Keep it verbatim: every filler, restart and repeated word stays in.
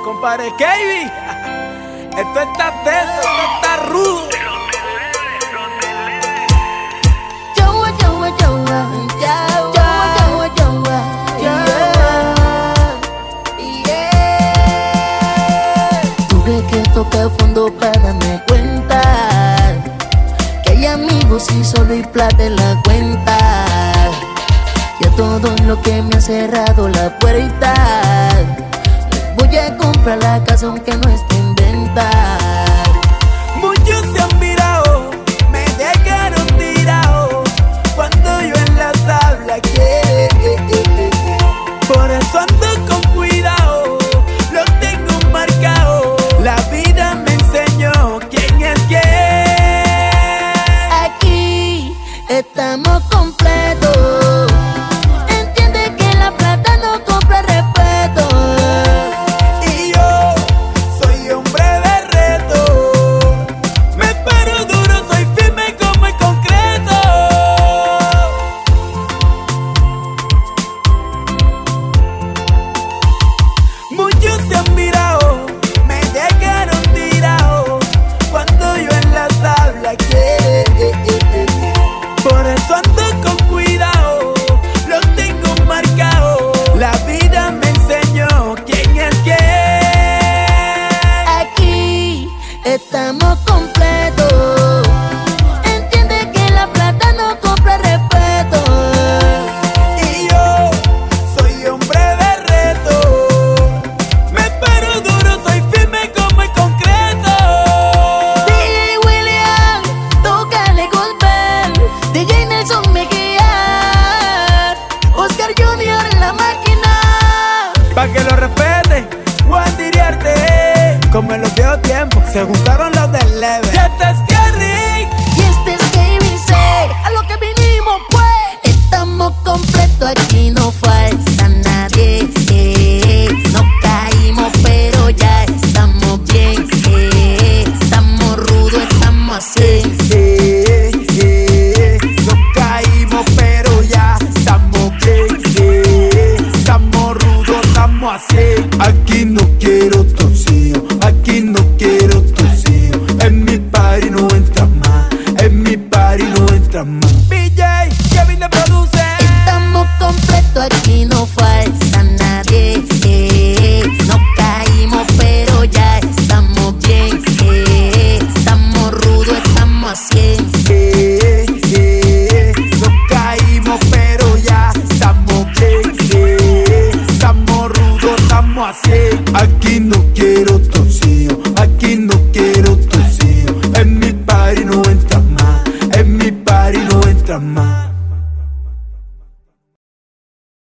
compadre Kevin. Esto está teso, esto está rudo. Yowa, yowa, yowa, yowa, yowa, yowa, yeah. Tuve que tocar fondo para darme cuenta que hay amigos y solo hay plata en la cuenta. Ya todo lo que me ha cerrado la puerta. Voy a comprar la casa aunque no esté en venta. Muchos se han mirado, me dejaron tirado cuando yo en la tabla que por eso ando con cuidado, lo tengo marcado. La vida me enseñó quién es quién. Aquí estamos completos. Entiende que la plata no compra respeto. Y yo soy hombre de reto. Me paro duro, soy firme como el concreto. Muchos se han mirado, me dejaron tirado cuando yo en la tabla que por eso ando con cuidado, lo tengo marcado. La vida me enseñó quién es quién. Aquí estamos completos. Entiende que la plata no compra respeto. Y yo soy hombre de reto. Me paro duro, soy firme como el concreto. D J William, tócale Goldberg. D J Nelson Mejía, Oscar Junior en la máquina. Pa' que lo respeten, Juan Diriarte. Como en los viejos tiempos, se juntaron los del leve. Y este es Kerry. Y este es Kevin C. A lo que vinimos pues. Estamos completos, aquí no falta nadie. eh. No caímos pero ya estamos bien. eh. Estamos rudos, estamos así. Eh, eh, nos caímos pero ya estamos bien. eh. Estamos rudos, estamos así. Aquí no quiero torcido, aquí no quiero torcido. En mi party no entra más, en mi party no entra más. B J, Kevin le produce. Estamos completos, aquí no falta nadie. eh. No caímos pero ya estamos bien. eh. Estamos rudos, estamos así. Eh, eh, nos caímos pero ya estamos bien. eh. Estamos rudos, estamos así. Aquí no quiero torcido, aquí no quiero torcido. En mi party no entra más, en mi party no entra más.